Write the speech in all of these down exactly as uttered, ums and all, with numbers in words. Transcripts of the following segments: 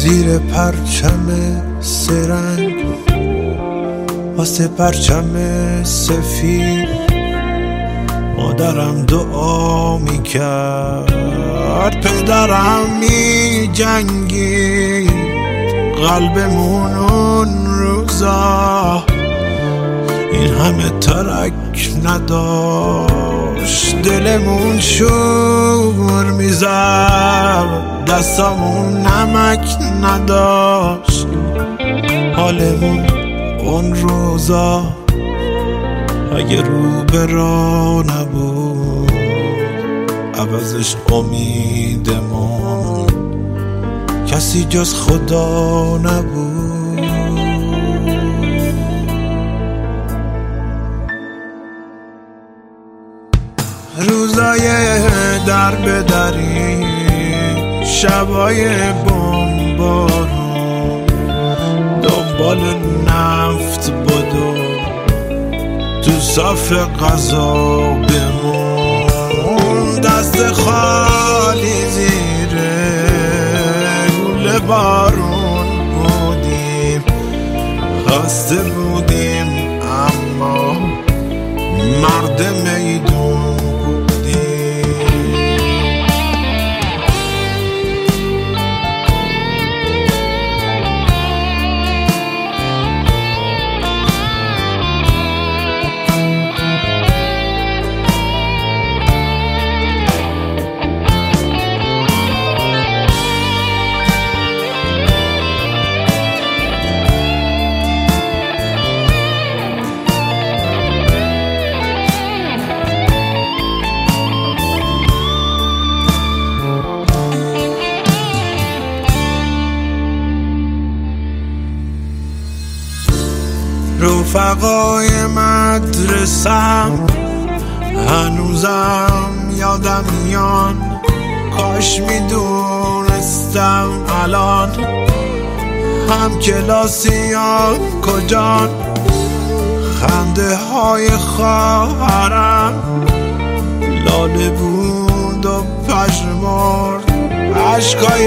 زیر پرچم سرنگ، واسه پرچم سفید مادرم دعا میکرد، پدرم می جنگی قلبمون اون روزا این همه ترک نداشت، دلمون شور میزد، دستامون نمک نداشت، حالمون اون روزا اگه رو به راه نبود عوضش امیدمون کسی جز خدا نبود. روزای در به دری، شبای بمبارون، دنبال نفت بدو تو صف غذا بمون، دست خالی زیر گل بارون بودیم، خسته بودیم اما مرد میدون بودیم. رفقای مدرسم هنوزم یادم میان، کاش میدونستم الان هم کلاسیان کجان، خنده های خواهرم لاله بود و پژمرد، عشقای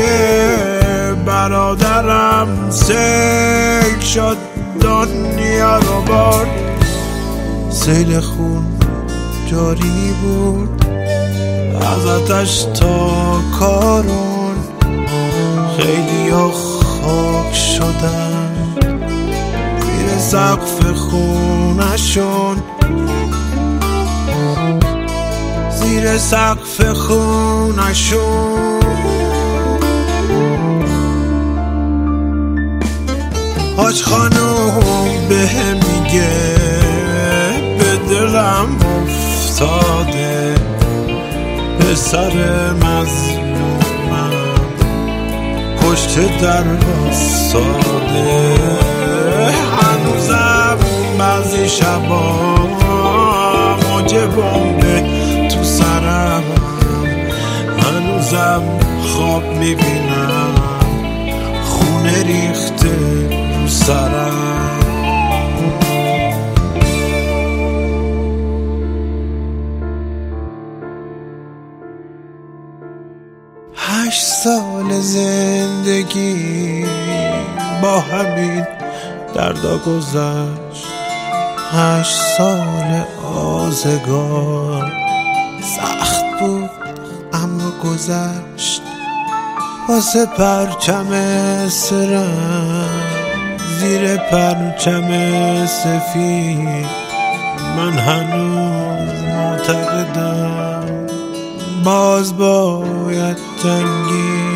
برادرم سیل شد دنیا رو برد، سیل خون جاری بود از آتش تا کارون، خیلی ها خاک شدن زیر سقف خونشون، زیر سقف خونشون. حاج خانوم به میگه به دلم افتاده، پسر مظلومم پشت در واساده، هنوزم بعضی شبا موج بمبه تو سرم، هنوزم خواب میبینم خونه ریخته رو سرم. هشت سال زندگی با همین دردا گذشت، هشت سال آزگار سخت بود اما گذشت، واسه پرچم سرم زیر پرچم سفید من هنوز معتقدم باز باید جنگید.